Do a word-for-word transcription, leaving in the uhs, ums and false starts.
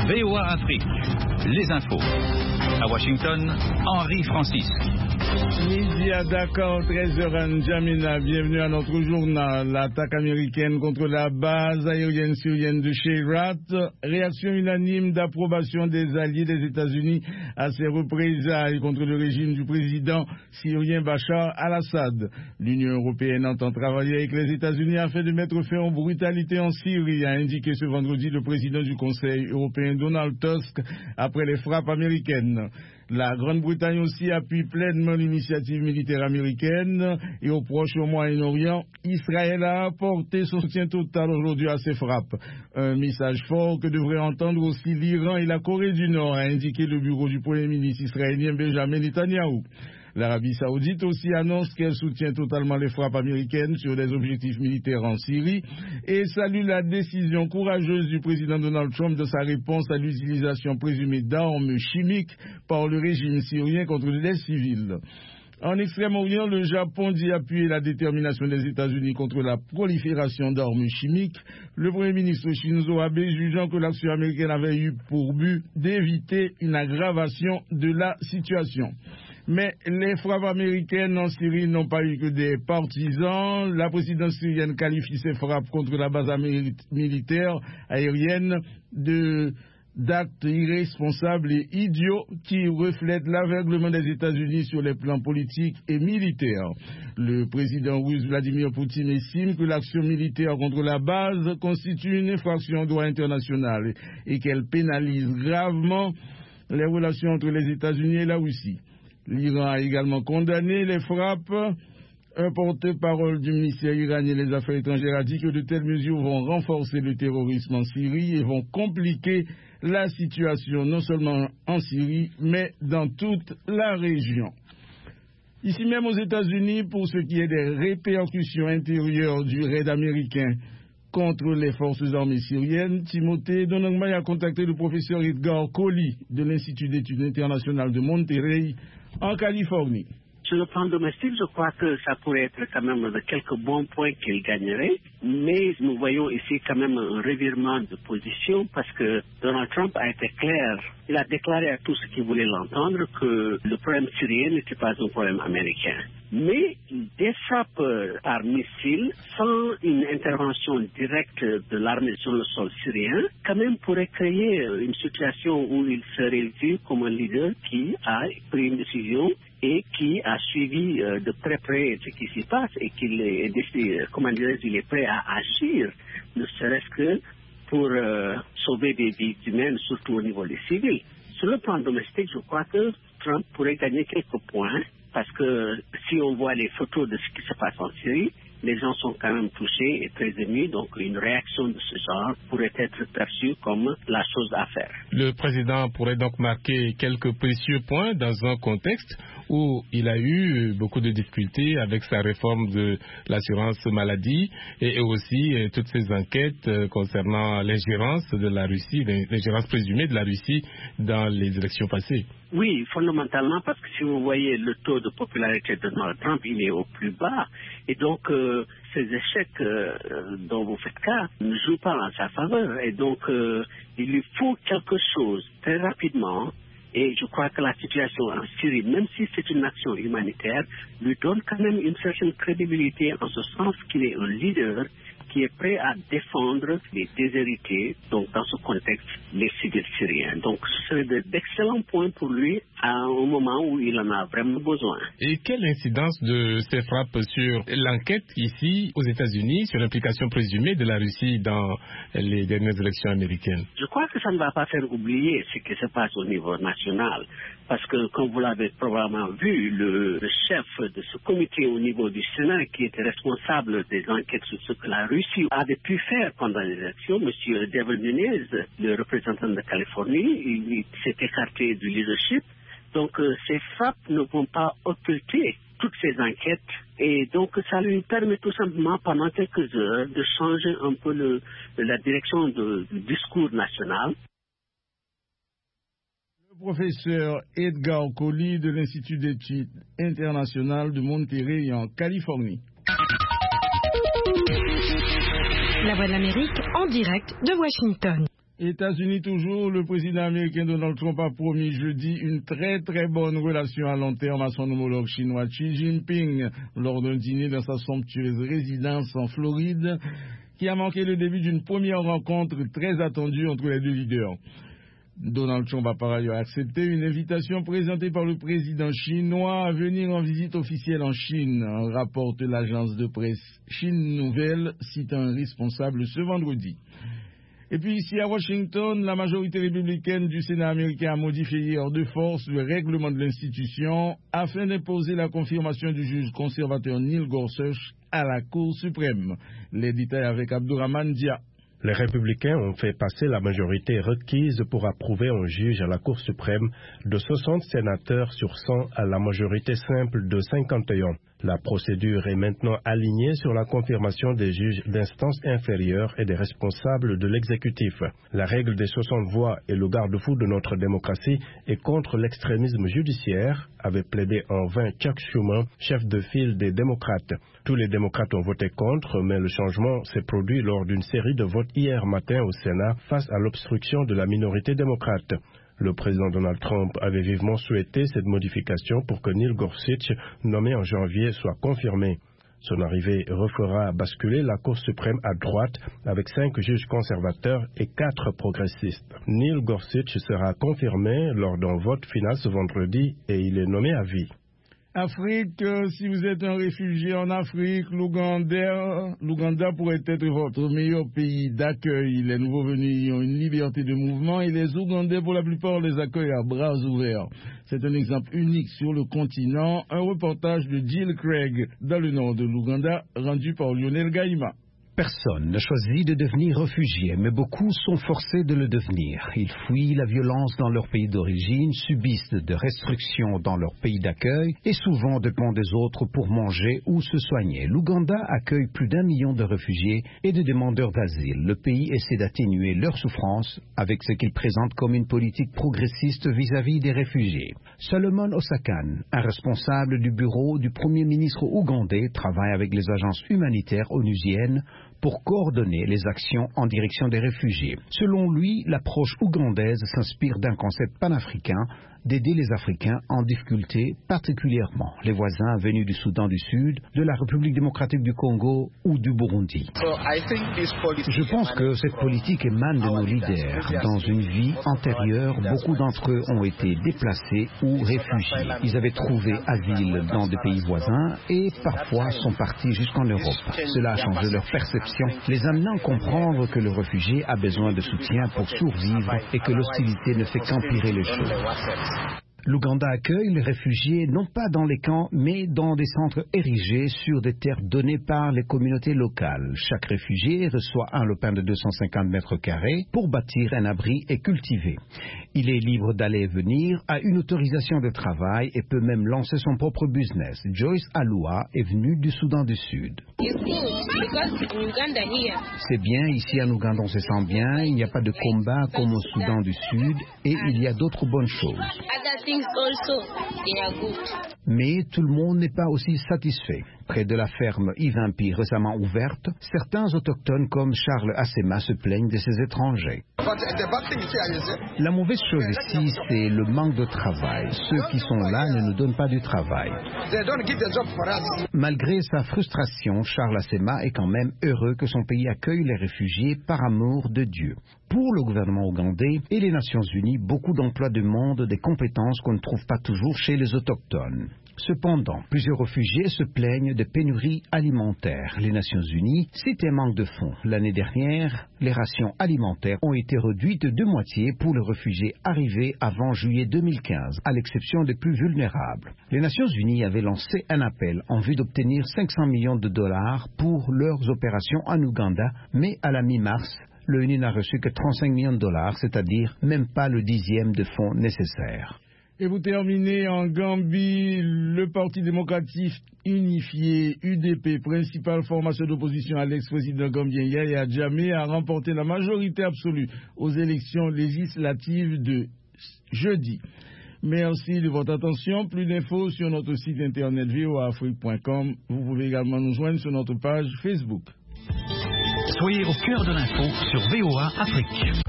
V O A Afrique, les infos. À Washington, Henri Francis. Midi à Dakar, treize heures, N'Djamena. Bienvenue à notre journal. L'attaque américaine contre la base aérienne syrienne de Shayrat. Réaction unanime d'approbation des alliés des États-Unis à ces représailles contre le régime du président syrien Bachar al-Assad. L'Union européenne entend travailler avec les États-Unis afin de mettre fin aux brutalités en Syrie, a indiqué ce vendredi le président du Conseil européen Donald Tusk après les frappes américaines. La Grande-Bretagne aussi appuie pleinement l'initiative militaire américaine et au Proche et au Moyen-Orient, Israël a apporté son soutien total aujourd'hui à ces frappes. Un message fort que devraient entendre aussi l'Iran et la Corée du Nord, a indiqué le bureau du Premier ministre israélien Benjamin Netanyahou. L'Arabie Saoudite aussi annonce qu'elle soutient totalement les frappes américaines sur des objectifs militaires en Syrie et salue la décision courageuse du président Donald Trump de sa réponse à l'utilisation présumée d'armes chimiques par le régime syrien contre les civils. En Extrême-Orient, le Japon dit appuyer la détermination des États-Unis contre la prolifération d'armes chimiques. Le Premier ministre Shinzo Abe jugeant que l'action américaine avait eu pour but d'éviter une aggravation de la situation. Mais les frappes américaines en Syrie n'ont pas eu que des partisans. La présidence syrienne qualifie ces frappes contre la base militaire aérienne de d'actes irresponsables et idiots qui reflètent l'aveuglement des États-Unis sur les plans politiques et militaires. Le président russe Vladimir Poutine estime que l'action militaire contre la base constitue une infraction au droit international et qu'elle pénalise gravement les relations entre les États-Unis et la Russie. L'Iran a également condamné les frappes. Un porte-parole du ministère iranien des Affaires étrangères a dit que de telles mesures vont renforcer le terrorisme en Syrie et vont compliquer la situation non seulement en Syrie, mais dans toute la région. Ici même aux États-Unis, pour ce qui est des répercussions intérieures du raid américain contre les forces armées syriennes, Timothée Donangmay a contacté le professeur Edgar Colli de l'Institut d'études internationales de Monterrey, en Californie. Sur le plan domestique, je crois que ça pourrait être quand même de quelques bons points qu'il gagnerait, mais nous voyons ici quand même un revirement de position parce que Donald Trump a été clair. Il a déclaré à tous ceux qui voulaient l'entendre que le problème syrien n'était pas un problème américain. Mais des frappes par missile, sans une intervention directe de l'armée sur le sol syrien, quand même pourrait créer une situation où il serait vu comme un leader qui a pris une décision et qui a suivi euh, de très près ce qui s'y passe et qu'il est décidé, comment dirais-je, il est prêt à agir, ne serait-ce que pour euh, sauver des vies humaines, surtout au niveau des civils. Sur le plan domestique, je crois que Trump pourrait gagner quelques points parce que si on voit les photos de ce qui se passe en Syrie, les gens sont quand même touchés et très émus, donc une réaction de ce genre pourrait être perçue comme la chose à faire. Le président pourrait donc marquer quelques précieux points dans un contexte où il a eu beaucoup de difficultés avec sa réforme de l'assurance maladie et aussi toutes ces enquêtes concernant l'ingérence de la Russie, l'ingérence présumée de la Russie dans les élections passées. Oui, fondamentalement, parce que si vous voyez le taux de popularité de Donald Trump, il est au plus bas. Et donc, euh, ces échecs euh, dont vous faites cas ne jouent pas en sa faveur. Et donc, euh, il lui faut quelque chose très rapidement. Et je crois que la situation en Syrie, même si c'est une action humanitaire, lui donne quand même une certaine crédibilité en ce sens qu'il est un leader qui est prêt à défendre les déshérités, donc dans ce contexte, les civils syriens. Donc ce serait d'excellents points pour lui à un moment où il en a vraiment besoin. Et quelle incidence de ces frappes sur l'enquête ici aux États-Unis sur l'implication présumée de la Russie dans les dernières élections américaines? Je crois que ça ne va pas faire oublier ce qui se passe au niveau national. Parce que, comme vous l'avez probablement vu, le, le chef de ce comité au niveau du Sénat, qui était responsable des enquêtes sur ce que la Russie avait pu faire pendant les élections, M. Devin Nunes, le représentant de Californie, il, il s'est écarté du leadership. Donc, euh, ces frappes ne vont pas occulter toutes ces enquêtes. Et donc, ça lui permet tout simplement, pendant quelques heures, de changer un peu le, la direction de, du discours national. Professeur Edgar Colli de l'Institut d'études internationales de Monterrey en Californie. La Voix de l'Amérique en direct de Washington. États-Unis toujours, le président américain Donald Trump a promis jeudi une très très bonne relation à long terme à son homologue chinois Xi Jinping lors d'un dîner dans sa somptueuse résidence en Floride qui a marqué le début d'une première rencontre très attendue entre les deux leaders. Donald Trump a par ailleurs accepté une invitation présentée par le président chinois à venir en visite officielle en Chine, rapporte l'agence de presse Chine Nouvelle, citant un responsable ce vendredi. Et puis ici à Washington, la majorité républicaine du Sénat américain a modifié hier de force le règlement de l'institution afin d'imposer la confirmation du juge conservateur Neil Gorsuch à la Cour suprême. Les détails avec Abdourahmane Dia. Les républicains ont fait passer la majorité requise pour approuver un juge à la Cour suprême de soixante sénateurs sur cent à la majorité simple de cinquante et un. La procédure est maintenant alignée sur la confirmation des juges d'instance inférieure et des responsables de l'exécutif. La règle des soixante voix est le garde-fou de notre démocratie et contre l'extrémisme judiciaire, avait plaidé en vain Chuck Schumer, chef de file des démocrates. Tous les démocrates ont voté contre, mais le changement s'est produit lors d'une série de votes hier matin au Sénat face à l'obstruction de la minorité démocrate. Le président Donald Trump avait vivement souhaité cette modification pour que Neil Gorsuch, nommé en janvier, soit confirmé. Son arrivée refera basculer la Cour suprême à droite avec cinq juges conservateurs et quatre progressistes. Neil Gorsuch sera confirmé lors d'un vote final ce vendredi et il est nommé à vie. Afrique, si vous êtes un réfugié en Afrique, l'Ouganda, l'Ouganda pourrait être votre meilleur pays d'accueil. Les nouveaux venus y ont une liberté de mouvement et les Ougandais, pour la plupart, les accueillent à bras ouverts. C'est un exemple unique sur le continent. Un reportage de Jill Craig dans le nord de l'Ouganda, rendu par Lionel Gaïma. Personne ne choisit de devenir réfugié, mais beaucoup sont forcés de le devenir. Ils fuient la violence dans leur pays d'origine, subissent de restrictions dans leur pays d'accueil et souvent dépendent des autres pour manger ou se soigner. L'Ouganda accueille plus d'un million de réfugiés et de demandeurs d'asile. Le pays essaie d'atténuer leur souffrance avec ce qu'il présente comme une politique progressiste vis-à-vis des réfugiés. Solomon Osakan, un responsable du bureau du Premier ministre ougandais, travaille avec les agences humanitaires onusiennes pour coordonner les actions en direction des réfugiés. Selon lui, l'approche ougandaise s'inspire d'un concept panafricain d'aider les Africains en difficulté, particulièrement les voisins venus du Soudan du Sud, de la République démocratique du Congo ou du Burundi. Je pense que cette politique émane de nos leaders. Dans une vie antérieure, beaucoup d'entre eux ont été déplacés ou réfugiés. Ils avaient trouvé asile dans des pays voisins et parfois sont partis jusqu'en Europe. Cela a changé leur perception, les amenant à comprendre que le réfugié a besoin de soutien pour survivre et que l'hostilité ne fait qu'empirer les choses. L'Ouganda accueille les réfugiés non pas dans les camps, mais dans des centres érigés sur des terres données par les communautés locales. Chaque réfugié reçoit un lopin de deux cent cinquante mètres carrés pour bâtir un abri et cultiver. Il est libre d'aller et venir, a une autorisation de travail et peut même lancer son propre business. Joyce Aloua est venue du Soudan du Sud. C'est bien, ici en Ouganda on se sent bien, il n'y a pas de combat comme au Soudan du Sud et il y a d'autres bonnes choses. Mais tout le monde n'est pas aussi satisfait. Près de la ferme Ivimpi récemment ouverte, certains autochtones comme Charles Assema se plaignent de ces étrangers. La mauvaise chose ici, c'est le manque de travail. Ceux qui sont là ne nous donnent pas du travail. Malgré sa frustration, Charles Assema est quand même heureux que son pays accueille les réfugiés par amour de Dieu. Pour le gouvernement ougandais et les Nations Unies, beaucoup d'emplois demandent des compétences qu'on ne trouve pas toujours chez les autochtones. Cependant, plusieurs réfugiés se plaignent de pénuries alimentaires. Les Nations Unies citent un manque de fonds. L'année dernière, les rations alimentaires ont été réduites de moitié pour les réfugiés arrivés avant juillet deux mille quinze, à l'exception des plus vulnérables. Les Nations Unies avaient lancé un appel en vue d'obtenir cinq cents millions de dollars pour leurs opérations en Ouganda, mais à la mi-mars, l'ONU n'a reçu que trente-cinq millions de dollars, c'est-à-dire même pas le dixième de fonds nécessaires. Et vous terminez en Gambie, le Parti démocratique unifié, U D P, principale formation d'opposition à l'ex-président gambien Yahya Jammeh, a remporté la majorité absolue aux élections législatives de jeudi. Merci de votre attention. Plus d'infos sur notre site internet v o a afrique point com. Vous pouvez également nous joindre sur notre page Facebook. Soyez au cœur de l'info sur V O A Afrique.